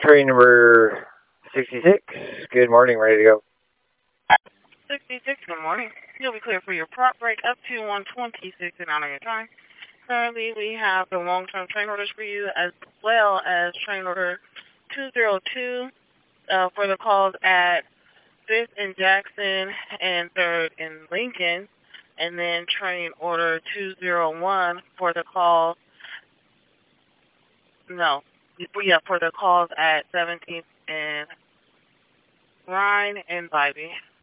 train number 66. Good morning, ready to go. 66, good morning. You'll be clear for your prop break up to 126 and out of your time. Currently, we have the long-term train orders for you as well as train order 202 for the calls at 5th and Jackson and 3rd and Lincoln. And then train order 201 for the calls, for the calls at 17th and Rhine and Bybee.